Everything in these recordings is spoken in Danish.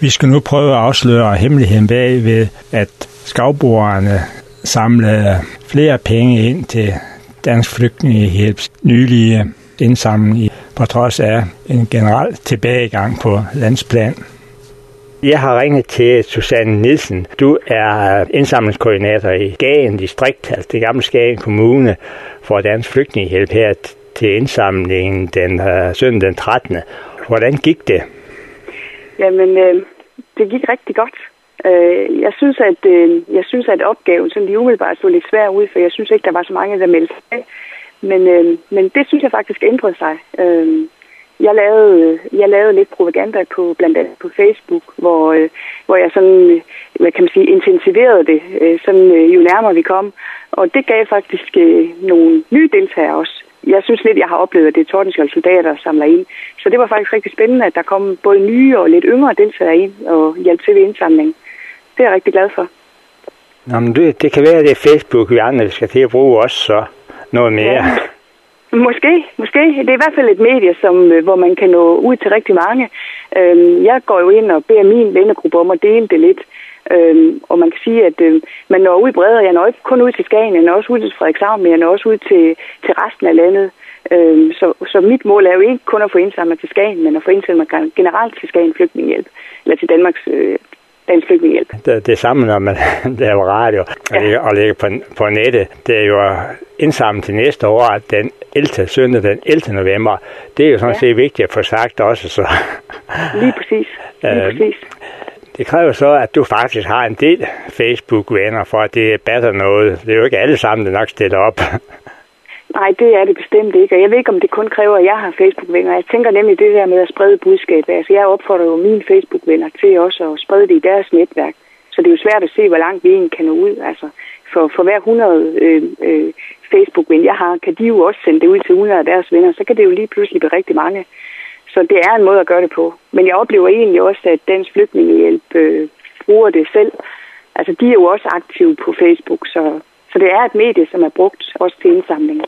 Vi skal nu prøve at afsløre hemmeligheden bag ved, at skovboerne samlede flere penge ind til Dansk Flygtningehjælps nylige indsamling, på trods af en generel tilbagegang på landsplan. Jeg har ringet til Susanne Nielsen. Du er indsamlingskoordinator i Skagen distrikt, altså det gamle Skagen Kommune, for Dansk Flygtningehjælp her til indsamlingen den søndag den 13. Hvordan gik det? Jamen, det gik rigtig godt. Jeg synes, at opgaven sådan lige umiddelbart så lidt svær ud, for jeg synes ikke, der var så mange, der meldte sig. Men det synes jeg faktisk ændrede sig. Jeg lavede lidt propaganda på blandt andet på Facebook, hvor jeg sådan, hvad kan man sige, intensiverede det, sådan jo nærmere vi kom. Og det gav faktisk nogle nye deltagere også. Jeg synes lidt, jeg har oplevet, at det er Tordenskjold soldater samler ind. Så det var faktisk rigtig spændende, at der kom både nye og lidt yngre deltagere ind og hjalp til ved indsamling. Det er jeg rigtig glad for. Nå, men det kan være, at det er Facebook, vi andre skal til at bruge også så noget mere. Ja. Måske. Det er i hvert fald et medie, hvor man kan nå ud til rigtig mange. Jeg går jo ind og beder min vennegruppe om at dele det lidt. Og man kan sige, at man når ud bredere. Jeg når ikke kun ud til Skagen, jeg når også ud til Frederikshavn, men jeg når også ud til resten af landet. Så mit mål er jo ikke kun at få indsamlet til Skagen, men at få indsamlet generelt til Skagen Flygtningehjælp, eller til Danmarks Dansk Flygtningehjælp. Det samme, når man laver radio og lægger på nettet, det er jo indsamlet til næste år, den 11. søndag, den 11. november. Det er jo sådan set vigtigt at få sagt også. Så. Lige præcis. Det kræver så, at du faktisk har en del Facebook-venner, for at det batter noget. Det er jo ikke alle sammen, der nok stiller op. Nej, det er det bestemt ikke. Og jeg ved ikke, om det kun kræver, at jeg har Facebook-venner. Jeg tænker nemlig det der med at sprede budskab. Altså, jeg opfordrer jo mine Facebook-venner til også at sprede det i deres netværk. Så det er jo svært at se, hvor langt vi egentlig kan nå ud. Altså, for hver 100 Facebook-ven, jeg har, kan de jo også sende det ud til 100 af deres venner. Så kan det jo lige pludselig blive rigtig mange. Så det er en måde at gøre det på. Men jeg oplever egentlig også, at Dansk Flygtningehjælp bruger det selv. Altså, de er jo også aktive på Facebook, så det er et medie, som er brugt også til indsamling.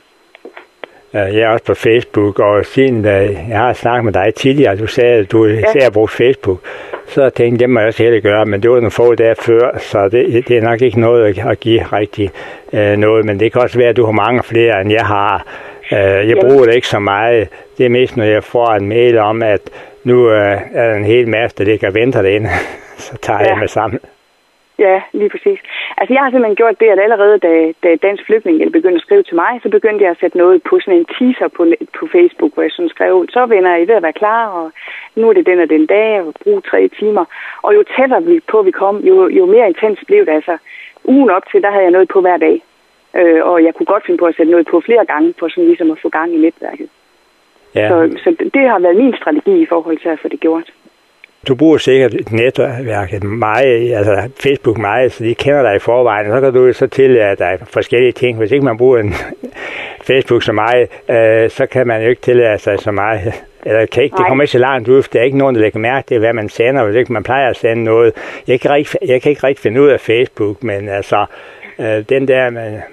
Jeg er også på Facebook, og siden jeg har snakket med dig tidligere, du sagde, at du især brugt Facebook, så tænkte jeg, det må jeg også heller gøre, men det var nogle få dage før, så det er nok ikke noget at give rigtig noget, men det kan også være, at du har mange flere, end jeg har. Jeg bruger det ikke så meget. Det er mest, når jeg får en mail om, at nu er der en hel masse, der ligger og venter derinde, så tager jeg med sammen. Ja, lige præcis. Altså, jeg har simpelthen gjort det, at allerede da Dansk Flygtningehjælp begyndte at skrive til mig, så begyndte jeg at sætte noget på sådan en teaser på Facebook, hvor jeg sådan skrev, så venner I ved at være klar, og nu er det den og den dag, og bruge 3 timer. Og jo tættere vi på vi kom, jo mere intens blev det. Altså, ugen op til, der havde jeg noget på hver dag. Og jeg kunne godt finde på at sætte noget på flere gange, for sådan ligesom at få gang i netværket. Ja. Så det har været min strategi i forhold til at få det gjort. Du bruger sikkert netværket meget, altså Facebook meget, så de kender dig i forvejen, og så kan du så tillade dig forskellige ting. Hvis ikke man bruger en Facebook så meget, så kan man jo ikke tillade sig så meget. Eller det kommer ikke så langt ud, for der er ikke nogen, der lægger mærke til, hvad man sender, hvis ikke man plejer at sende noget. Jeg kan ikke rigtig finde ud af Facebook, men altså, den der,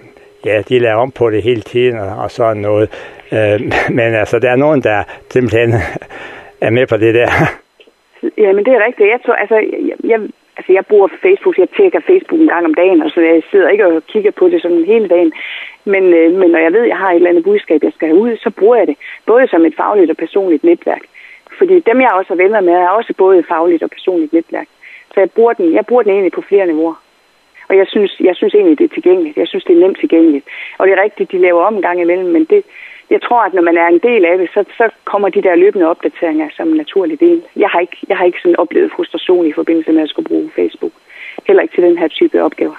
de laver om på det hele tiden, og sådan noget. Men altså, der er nogen, der simpelthen er med på det der. Ja, men det er rigtigt. Jeg bruger Facebook, jeg tjekker Facebook en gang om dagen, og så jeg sidder ikke og kigger på det sådan hele dagen. Men når jeg ved, at jeg har et eller andet budskab, jeg skal have ud, så bruger jeg det. Både som et fagligt og personligt netværk. Fordi dem, jeg også har venner med, er også både et fagligt og personligt netværk. Så jeg bruger den egentlig på flere niveauer. Og jeg synes egentlig, det er tilgængeligt. Jeg synes, det er nemt tilgængeligt. Og det er rigtigt, de laver om en gang imellem, men jeg tror, at når man er en del af det, så kommer de der løbende opdateringer som en naturlig del. Jeg har ikke sådan oplevet frustration i forbindelse med at skulle bruge Facebook. Heller ikke til den her type opgaver.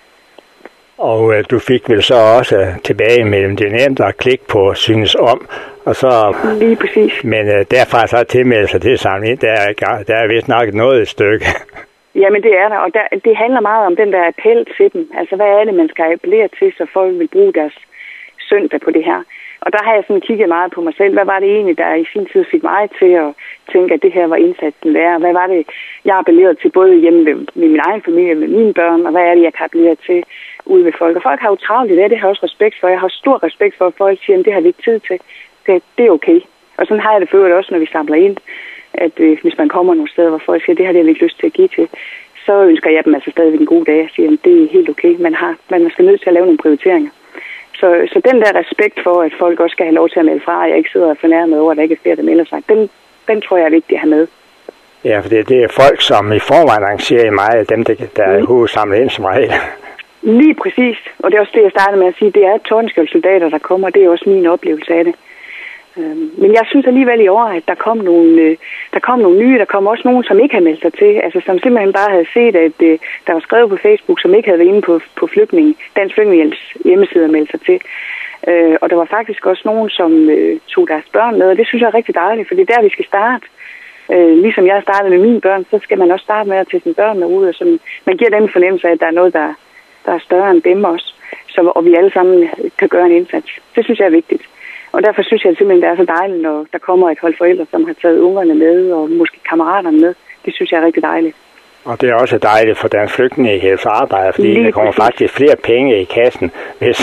Og du fik vel så også tilbage mellem det nemt at klikke på synes om, og så... Lige præcis. Men derfra så tilmelde sig til samling, der er vist nok noget et stykke. Jamen det er der, og det handler meget om den der appel til dem. Altså hvad er det, man skal appellere til, så folk vil bruge deres søndag på det her. Og der har jeg sådan kigget meget på mig selv. Hvad var det egentlig, der i sin tid fik mig til at tænke, at det her var indsatsen værd? Hvad var det, jeg appellerede til både hjemme med min egen familie, med mine børn, og hvad er det, jeg kan appellere til ude ved folk? Og folk har jo travlt i det, det har jeg også respekt for. Jeg har stor respekt for, at folk siger, at det har vi ikke tid til. Det er okay. Og sådan har jeg det for øvrigt også, når vi samler ind. at hvis man kommer nogle steder, hvor folk siger, det har jeg ikke lyst til at give til, så ønsker jeg dem altså stadigvæk en god dag og siger, at det er helt okay. Man skal nødt til at lave nogle prioriteringer. Så den der respekt for, at folk også skal have lov til at melde fra, og jeg ikke sidder og fornærmet over, at der ikke er flere, der melder sig, den tror jeg er vigtig at have med. Ja, for det er folk, som i forvejen arrangerer meget, dem der er hovedsamlet ind som regel. Lige præcis, og det er også det, jeg startede med at sige, det er Tordenskjold-soldater, der kommer, og det er også min oplevelse af det. Men jeg synes alligevel i år, at der kom nogle nye, der kom også nogen, som ikke havde meldt sig til, altså som simpelthen bare havde set, at der var skrevet på Facebook, som ikke havde været inde på Dansk Flygtningehjælps hjemmeside og meldt sig til. Og der var faktisk også nogen, som tog deres børn med, og det synes jeg er rigtig dejligt, for det er der, vi skal starte. Ligesom jeg startede med mine børn, så skal man også starte med at tage sine børn med ud, og så man giver den fornemmelse af, at der er noget, der er større end dem også, og vi alle sammen kan gøre en indsats. Det synes jeg er vigtigt. Og derfor synes jeg simpelthen, det er så dejligt, når der kommer et hold forældre, som har taget ungerne med, og måske kammeraterne med. Det synes jeg er rigtig dejligt. Og det er også dejligt for Dansk Flygtningehjælps arbejde, fordi der kommer faktisk flere penge i kassen, hvis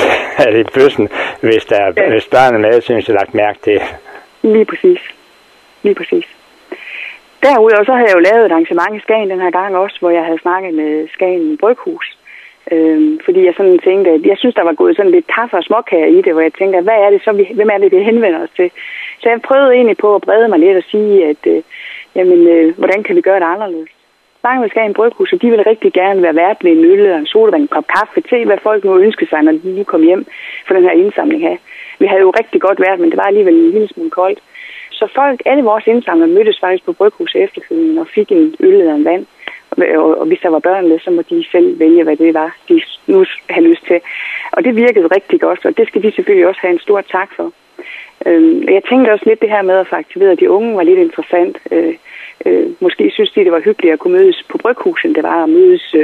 børnene med, synes jeg lagt mærke til. Lige præcis. Derudover så havde jeg jo lavet et arrangement i Skagen den her gang også, hvor jeg havde snakket med Skagen Bryghus. Fordi jeg sådan tænkte, at jeg synes, der var gået sådan lidt kaffe og småkager i det, hvor jeg tænkte, hvad er det så, hvem er det, vi henvender os til? Så jeg prøvede egentlig på at brede mig lidt og sige, at hvordan kan vi gøre det anderledes? Snakke med Skagen Bryghus, og de ville rigtig gerne være vært med en øl eller en sodavand, en kop kaffe til, hvad folk nu ønskede sig, når de lige kom hjem for den her indsamling her. Vi havde jo rigtig godt været, men det var alligevel en lille smule koldt. Så alle vores indsamlere mødtes faktisk på Bryghuset efterfølgende og fik en øl eller en vand. Og hvis der var børn med, så må de selv vælge, hvad det var, de nu havde lyst til. Og det virkede rigtig godt, og det skal de selvfølgelig også have en stor tak for. Jeg tænkte også lidt det her med at få aktiveret de unge var lidt interessant. Måske synes de, det var hyggeligt at kunne mødes på Bryghuset, end det var at mødes.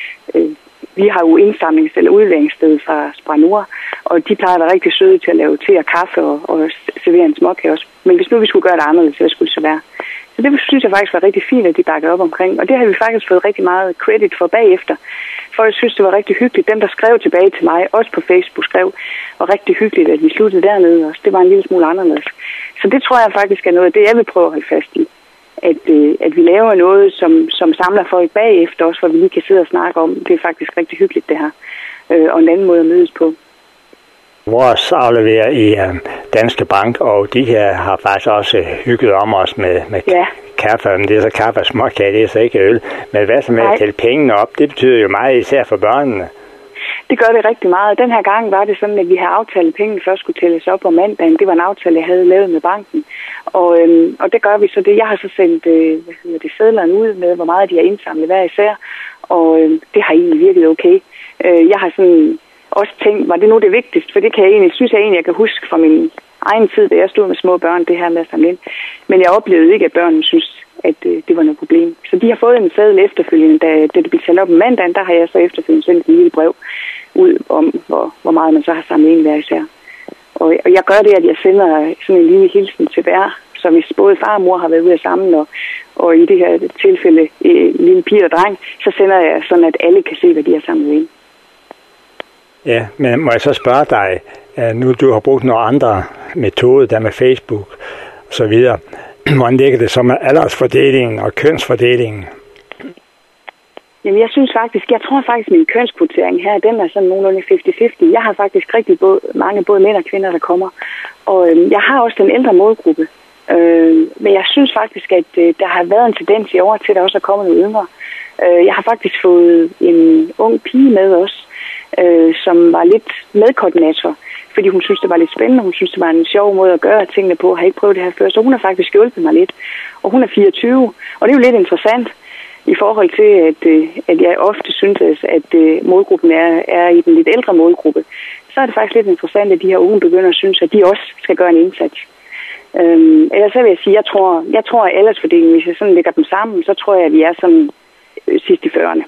Vi har jo indsamlings- eller udlæringssted fra Spranur, og de plejer at være rigtig søde til at lave te og kaffe og servere en småkage også. Men hvis nu vi skulle gøre det anderledes, så skulle det så være. Så det synes jeg faktisk var rigtig fint, at de bakkede op omkring. Og det har vi faktisk fået rigtig meget credit for bagefter. For jeg synes, det var rigtig hyggeligt. Dem, der skrev tilbage til mig, også på Facebook skrev, var rigtig hyggeligt, at vi sluttede dernede også. Det var en lille smule anderledes. Så det tror jeg faktisk er noget af det, jeg vil prøve at holde fast i. At vi laver noget, som samler folk bagefter også, hvor vi lige kan sidde og snakke om. Det er faktisk rigtig hyggeligt, det her. Og en anden måde at mødes på. Vores afleverer i Danske Bank, og de her har faktisk også hygget om os med kaffe. Men det er så kaffe og småkage, det er så ikke øl. Men hvad så med at tælle pengene op, det betyder jo meget især for børnene. Det gør det rigtig meget. Den her gang var det sådan, at vi havde aftalt, at pengene først skulle tælles op om mandagen. Det var en aftale, jeg havde lavet med banken. Og det gør vi så det. Jeg har så sendt sedlerne ud med, hvor meget de har indsamlet hver især. Og det har egentlig virket okay. Jeg har sådan også tænkt, var det nu det vigtigste? For det kan jeg kan huske fra min egen tid, da jeg stod med små børn, det her med at samle ind. Men jeg oplevede ikke, at børnene synes, at det var noget problem. Så de har fået en seddel efterfølgende, da det blev talt op om mandagen, der har jeg så efterfølgende sendt en lille brev ud om, hvor meget man så har samlet ind hver især. Og jeg gør det, at jeg sender sådan en lille hilsen til hver, så hvis både far og mor har været ude af sammen, og i det her tilfælde lille pige og dreng, så sender jeg sådan, at alle kan se, hvad de har samlet ind. Ja, men må jeg så spørge dig, nu du har brugt nogle andre metoder, der med Facebook og så videre, hvordan ligger det så med aldersfordelingen og kønsfordelingen? Jamen jeg tror faktisk min kønskvotering her, den er sådan nogenlunde 50-50. Jeg har faktisk rigtig mange både mænd og kvinder, der kommer. Og jeg har også den ældre målgruppe. Men jeg synes faktisk, at der har været en tendens i år til, at der også er kommet nogle yngre. Jeg har faktisk fået en ung pige med os, som var lidt medkoordinator, fordi hun synes, det var lidt spændende. Hun synes, det var en sjov måde at gøre tingene på. Jeg har ikke prøvet det her før, så hun har faktisk hjulpet mig lidt. Og hun er 24, og det er jo lidt interessant i forhold til, at jeg ofte synes, at målgruppen er i den lidt ældre målgruppe. Så er det faktisk lidt interessant, at de her unge begynder at synes, at de også skal gøre en indsats. Ellers så vil jeg sige, jeg tror at aldersfordelingen, hvis jeg sådan lægger dem sammen, så tror jeg, at vi er sådan sidst i 40'erne.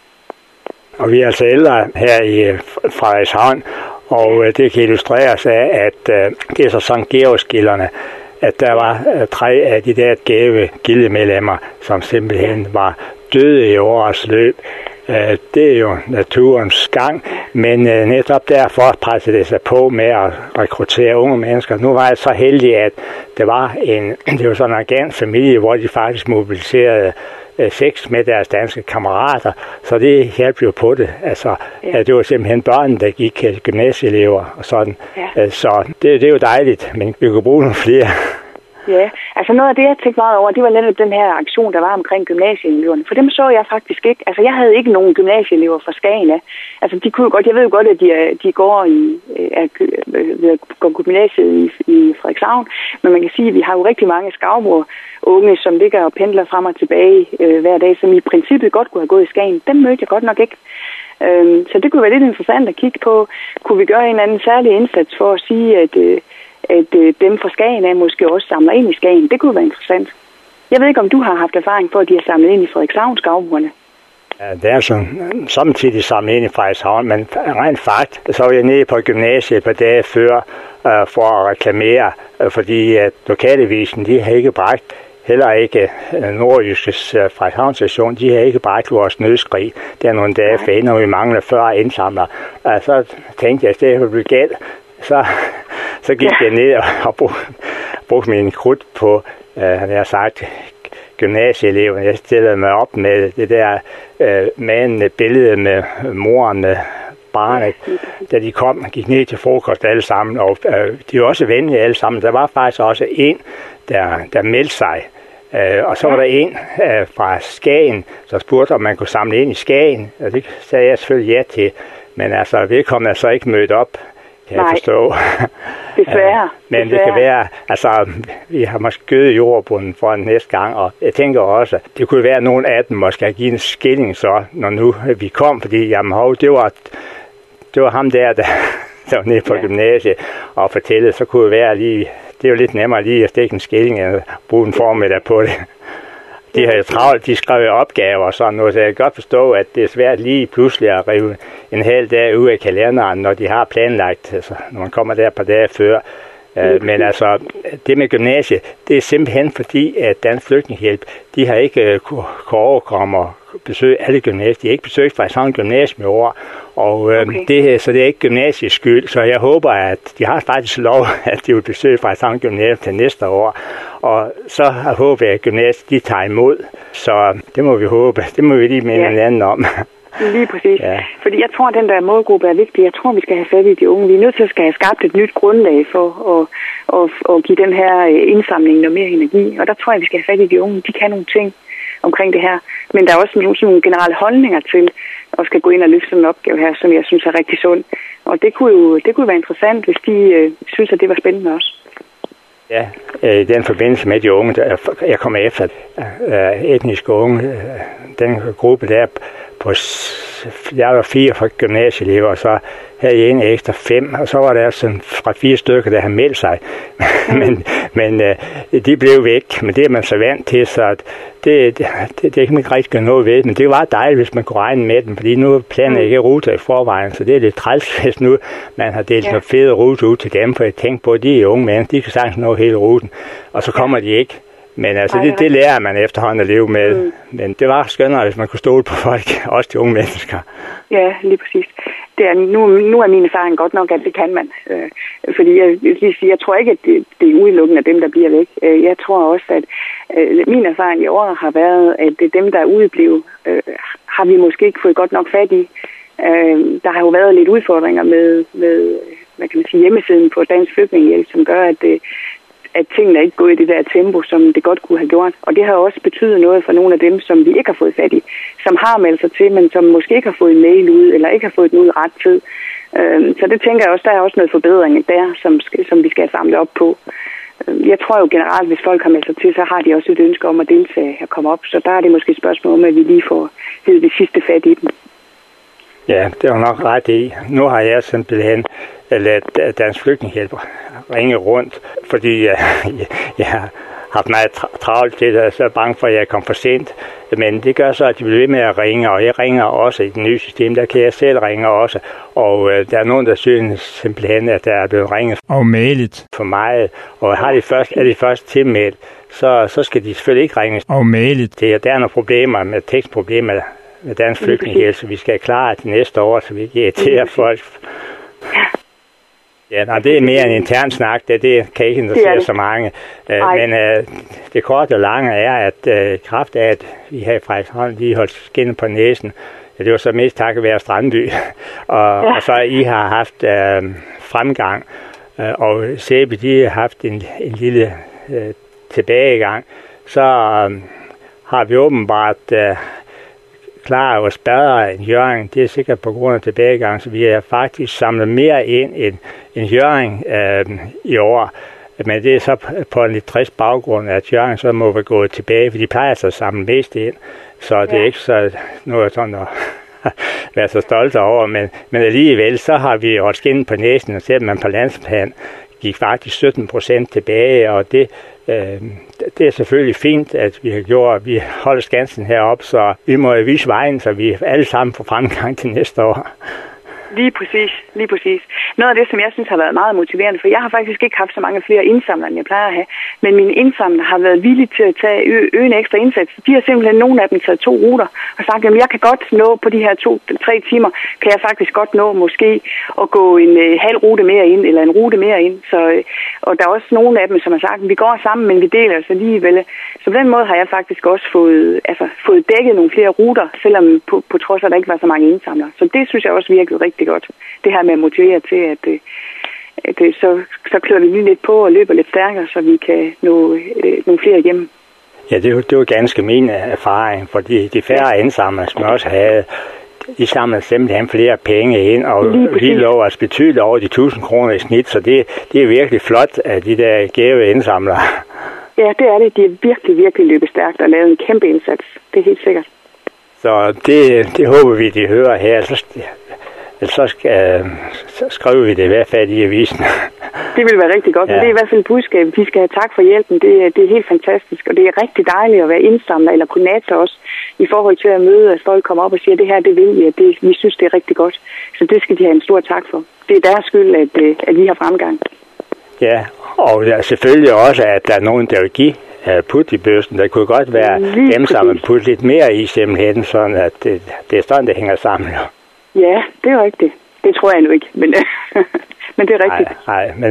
Og vi er altså ældre her i Frederikshavn, og det kan illustreres af, at det er så Sankt Georgsgilderne, at der var 3 af de der gave gildemedlemmer, som simpelthen var døde i årets løb. Det er jo naturens gang, men netop derfor pressede det sig på med at rekruttere unge mennesker. Nu var jeg så heldig, at det var sådan en organ familie, hvor de faktisk mobiliserede 6 med deres danske kammerater, så det hjalp jo på det. Altså, det var simpelthen børn, der gik gymnasieelever og sådan. Ja. Så det er jo dejligt, men vi kunne bruge nogle flere. Ja, altså noget af det, jeg tænkte meget over, det var netop den her aktion, der var omkring gymnasieeleverne. For dem så jeg faktisk ikke. Altså, jeg havde ikke nogen gymnasieelever fra Skagen af. Altså, de kunne godt, jeg ved jo godt, at de går gymnasiet i Frederikshavn, men man kan sige, at vi har jo rigtig mange Skagborg unge, som ligger og pendler frem og tilbage hver dag, som i princippet godt kunne have gået i Skagen. Dem mødte jeg godt nok ikke. Så det kunne være lidt interessant at kigge på. Kunne vi gøre en eller anden særlig indsats for at sige, at dem fra Skagen af måske også samler ind i Skagen. Det kunne være interessant. Jeg ved ikke, om du har haft erfaring for, at de har samlet ind i Frederikshavn Skagborgerne. Ja, det er sådan samtidig samlet ind i Frederikshavn, men rent fakt, så var jeg nede på gymnasiet på dage før for at reklamere, fordi at lokalavisen, de har ikke bragt, heller ikke Nordjyskes Frederikshavn station, de har ikke bragt vores nødskrig. Det er nogle dage for inden, og vi mangler 40 indsamlere. Så tænkte jeg, at det ville blive galt. Så gik jeg ned og brugte min krudt på, jeg har sagt, gymnasieeleven. Jeg stillede mig op med det der manende billede med moren med barnet, da de gik ned til frokost alle sammen, og de var også venlige alle sammen. Der var faktisk også en, der meldte sig, og så var der en fra Skagen, der spurgte, om man kunne samle ind i Skagen, og det sagde jeg selvfølgelig ja til, men altså vedkommende er så ikke mødt op. Kan jeg forstå. Desværre. Men det kan være, altså, vi har måske gødet jordbunden for en næste gang, og jeg tænker også, det kunne være, at nogen af dem måske have givet en skilling så, når nu vi kom, fordi jamen, det var ham der var nede på gymnasiet og fortælle, så kunne det være lige, det er jo lidt nemmere lige at stikke en skilling, end at bruge en formiddag på det. De har jo travlt, de skrev opgaver og sådan noget, så jeg kan godt forstå, at det er svært lige pludselig at rive en hel dag ud af kalenderen, når de har planlagt, altså, når man kommer der på dage før. Men altså, det med gymnasiet, det er simpelthen fordi, at Dansk Flygtningehjælp, de har ikke kunne overkomme og besøge alle gymnasier. De har ikke besøgt Frederikshavn Gymnasium i år, og så det er ikke gymnasiets skyld. Så jeg håber, at de har faktisk lov, at de vil besøge Frederikshavn Gymnasium til næste år. Og så håber jeg, at gymnasiet de tager imod. Så det må vi håbe. Det må vi lige minde hinanden om. Lige præcis. Ja. Fordi jeg tror, at den der målgruppe er vigtig. Jeg tror, vi skal have fat i de unge. Vi er nødt til at have skabt et nyt grundlag for at give den her indsamling noget mere energi. Og der tror jeg, vi skal have fat i de unge. De kan nogle ting omkring det her. Men der er også nogle generelle holdninger til at skal gå ind og løfte sådan en opgave her, som jeg synes er rigtig sund. Og det kunne være interessant, hvis de synes, at det var spændende også. Ja, i den forbindelse med de unge, jeg kommer efter etniske unge, den gruppe der på, jeg var 4 fra gymnasieelever, og så havde jeg en ekstra 5, og så var der sådan fra 4 stykker, der havde meldt sig. men de blev væk, men det er man så vant til, så det kan man ikke rigtig gøre noget ved. Men det var dejligt, hvis man kunne regne med dem, fordi nu planer jeg ikke ruter i forvejen, så det er lidt træls, hvis nu man har delt en fed rute ud til dem, for jeg tænkte på, at de er unge mennesker, de kan sagtens nå hele ruten, og så kommer de ikke. Men altså, det lærer man efterhånden at leve med. Men det var skønnere, hvis man kunne stole på folk, også de unge mennesker. Ja, lige præcis. Nu er min erfaring godt nok, at det kan man. Fordi jeg tror ikke, at det er udelukkende af dem, der bliver væk. Jeg tror også, at min erfaring i år har været, at dem, der er udeblevet, har vi måske ikke fået godt nok fat i. Der har jo været lidt udfordringer med hvad kan man sige, hjemmesiden på Dansk Flygtningehjælp, som gør, at tingene ikke går i det der tempo, som det godt kunne have gjort. Og det har også betydet noget for nogle af dem, som vi ikke har fået fat i, som har meldt sig til, men som måske ikke har fået en mail ud, eller ikke har fået den ud ret tid. Så det tænker jeg også, der er også noget forbedring der, som vi skal samle op på. Jeg tror jo generelt, hvis folk har meldt sig til, så har de også et ønske om at deltage og komme op. Så der er det måske et spørgsmål om, at vi lige får givet det sidste fat i dem. Ja, det er nok ret i. Nu har jeg simpelthen ladet Dansk Flygtningehjælp ringe rundt, fordi jeg har haft meget travlt til det, så er bange for, at jeg kom for sent. Men det gør så, at de bliver ved med at ringe, og jeg ringer også i det nye system. Der kan jeg selv ringe også, og der er nogen, der synes simpelthen, at der er blevet ringet og mailet for meget. Og er de først tilmeldt, så skal de selvfølgelig ikke ringe og mailet. Der er nogle problemer med tekstproblemer, med Dansk Flygtningehjælp, så vi skal klare det næste år, så vi ikke irriterer folk. Ja, nej, det er mere en intern snak, det kan ikke interessere så mange. Men det korte og lange er, at kraft af, at vi her i Frederiksholm lige holdt skinnet på næsen, det var så mest takket være Strandby, og så I har haft fremgang, og Sæby, de har haft en lille tilbagegang, så har vi åbenbart klaret os bedre end Hjørring. Det er sikkert på grund af tilbagegang, så vi har faktisk samlet mere ind end Hjørring i år. Men det er så på en lidt trist baggrund, at Hjørring så må være gået tilbage, for de plejer så at samle mest ind. Så det er ikke så noget sådan at være så stolte over. Men alligevel, så har vi holdt skinnet på næsen, og selvom man på landsplan gik faktisk 17% tilbage, og det er selvfølgelig fint, at vi har gjort, vi holder skansen heroppe, så vi må vise vejen, så vi alle sammen får fremgang til næste år. Lige præcis. Noget af det, som jeg synes har været meget motiverende, for jeg har faktisk ikke haft så mange flere indsamlere, end jeg plejer at have, men mine indsamlere har været villige til at tage en ekstra indsats. De har simpelthen, nogle af dem, taget 2 ruter og sagt, at jeg kan godt nå på de her 2-3 timer, kan jeg faktisk godt nå måske at gå en halv rute mere ind, eller en rute mere ind. Så, og der er også nogle af dem, som har sagt, at vi går sammen, men vi deler os alligevel. Så på den måde har jeg faktisk også fået dækket nogle flere ruter, selvom på trods af, at der ikke var så mange indsamlere. Så det synes jeg også virkede rigtig godt. Det her med at motivere til, at så klør vi lige lidt på og løber lidt stærkere, så vi kan nå nogle flere igennem. Ja, det var ganske min erfaring, fordi de færre indsamlere, som jeg også havde, de samlede simpelthen flere penge ind, og vi lå os betydeligt over de 1000 kroner i snit, så det er virkelig flot, at de der gave indsamlere. Ja, det er det. De er virkelig, virkelig løbet stærkt og lavet en kæmpe indsats. Det er helt sikkert. Så det håber vi, de hører her. Så skriver vi det i hvert fald i avisen. Det vil være rigtig godt, men det er i hvert fald et budskab. Vi skal have tak for hjælpen. Det er helt fantastisk, og det er rigtig dejligt at være indsamler eller koordinator også, i forhold til at møde, at folk kommer op og siger, at det her, det vil vi, at vi synes, det er rigtig godt. Så det skal de have en stor tak for. Det er deres skyld, at vi har fremgang. Ja, og selvfølgelig også, at der er nogen, der vil give put i bøssen. Der kunne godt være dem, som vil putte lidt mere i simpelthen, sådan at det er sådan, det hænger sammen. Ja, det er rigtigt. Det tror jeg nu ikke, men, men det er rigtigt. Nej, men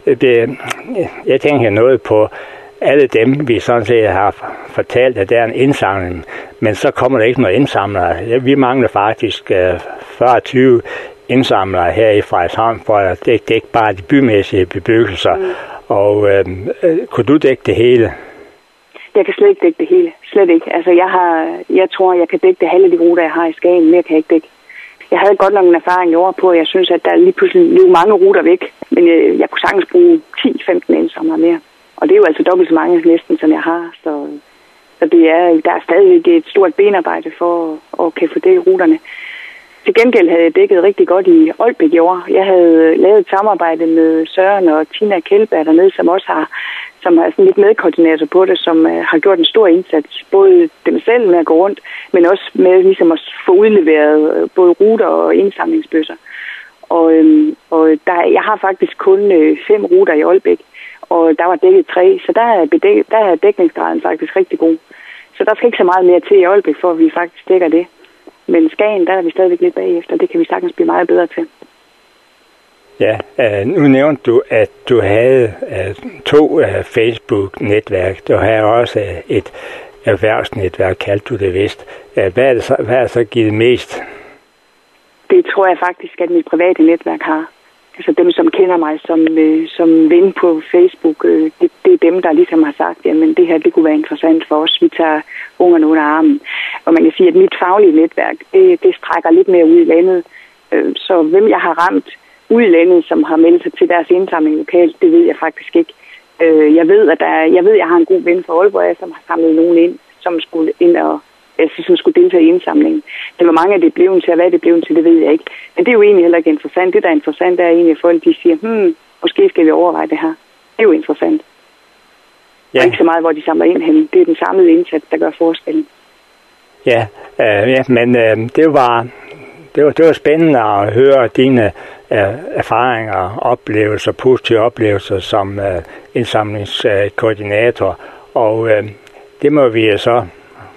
jeg tænker noget på alle dem, vi sådan set har fortalt, at der er en indsamling, men så kommer der ikke noget indsamlere. Vi mangler faktisk 40-20 indsamlere her i Frederikshavn, for at dække bare de bymæssige bebyggelser. Og kunne du dække det hele? Jeg kan slet ikke dække det hele. Slet ikke. Altså, jeg tror, jeg kan dække det halve af de ruter, jeg har i Skagen. Mere kan jeg ikke dække. Jeg havde godt nok en erfaring i år på, at jeg synes, at der lige pludselig løb mange ruter væk. Men jeg kunne sagtens bruge 10-15 indsamlere mere. Og det er jo altså dobbelt så mange næsten, som jeg har. Så der er stadig et stort benarbejde for at kan få det i ruterne. Til gengæld havde jeg dækket rigtig godt i Aalbæk i år. Jeg havde lavet et samarbejde med Søren og Tina Kjeldberg dernede, som også har sådan lidt medkoordinator på det, som har gjort en stor indsats. Både dem selv med at gå rundt, men også med ligesom at få udleveret både ruter og indsamlingsbøsser. Og jeg har faktisk kun 5 ruter i Aalbæk, og der var dækket 3, så der er dækningsgraden faktisk rigtig god. Så der skal ikke så meget mere til i Aalbæk, for at vi faktisk dækker det. Men Skagen, der er vi stadigvæk lidt bagefter. Det kan vi sagtens blive meget bedre til. Ja, nu nævnte du, at du havde 2 Facebook-netværk. Du havde også et erhvervsnetværk, kaldte du det vist. Hvad er så givet mest? Det tror jeg faktisk, at mit private netværk har. Altså dem, som kender mig som ven på Facebook, det er dem, der ligesom har sagt, jamen det her, det kunne være interessant for os. Vi tager ungerne under armen. Og man kan sige, at mit faglige netværk, det strækker lidt mere ud i landet. Så hvem jeg har ramt ud i landet, som har meldt sig til deres indsamling lokalt, det ved jeg faktisk ikke. Jeg ved, at jeg har en god ven fra Aalborg, som har samlet nogen ind, som skulle ind og som skulle deltage i indsamlingen. Det var mange af det blevet til, og hvad det blev til, det ved jeg ikke. Men det er jo egentlig heller ikke interessant. Det, der er interessant, er egentlig, at folk de siger, måske skal vi overveje det her. Det er jo interessant. Ja. Og ikke så meget, hvor de samler ind hen. Det er den samlede indsats, der gør forskellen. Ja, men det var spændende at høre dine erfaringer, oplevelser, positive oplevelser som indsamlingskoordinator. Og det må vi så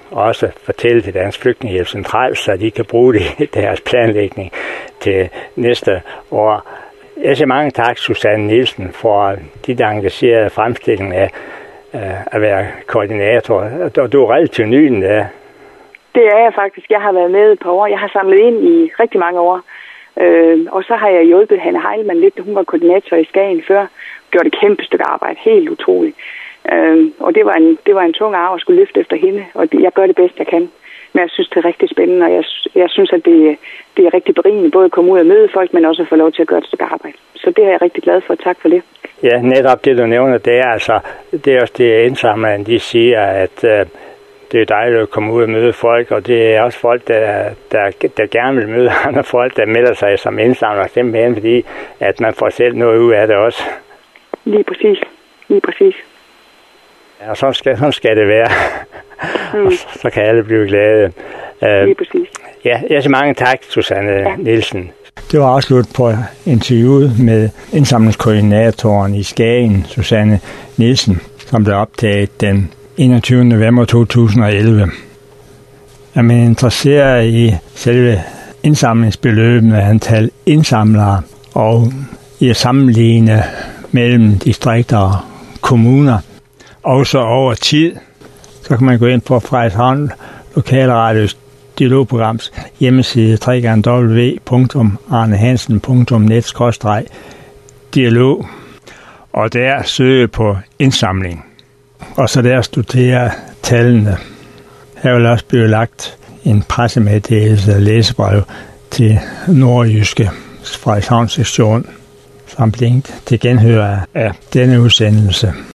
også fortælle til Dansk Flygtningehjælp Central, så de kan bruge det i deres planlægning til næste år. Jeg siger mange tak, Susanne Nielsen, for dit engagerede fremstilling af at være koordinator. Du er relativt ny den der. Det er jeg faktisk. Jeg har været med et par år. Jeg har samlet ind i rigtig mange år. Og så har jeg hjulpet Hanne Heilmann lidt. Hun var koordinator i Skagen før. Gjorde et kæmpe stykke arbejde. Helt utroligt. Og det var en tung arv at skulle løfte efter hende. Og jeg gør det bedst, jeg kan. Men jeg synes, det er rigtig spændende. Og jeg synes, at det er rigtig berigende. Både at komme ud og møde folk, men også at få lov til at gøre et stykke arbejde. Så det er jeg rigtig glad for. Tak for det. Ja, netop det, du nævner, det er også det, indsamlerne, de siger, at det er dejligt at komme ud og møde folk, og det er også folk, der gerne vil møde andre folk, der melder sig som indsamler, simpelthen fordi, at man får selv noget ud af det også. Lige præcis. Ja, og sådan skal det være. Og så kan alle blive glade. Lige præcis. Ja, jeg siger mange tak, Susanne Nielsen. Det var afslut på interviewet med indsamlingskoordinatoren i Skagen, Susanne Nielsen, som blev optaget den 21. november 2011. Er man interesseret i selve indsamlingsbeløbet med antal indsamlere og i at sammenligne mellem distrikter og kommuner, også over tid, så kan man gå ind på Frederikshavn Lokalradios dialogprograms hjemmeside www.arnehansen.net/dialog og der søge på indsamling. Og så der studere tallene. Her vil også blive lagt en pressemeddelelse og læsebrev til Nordjyske Frederikshavn sektion samt link til genhør af denne udsendelse.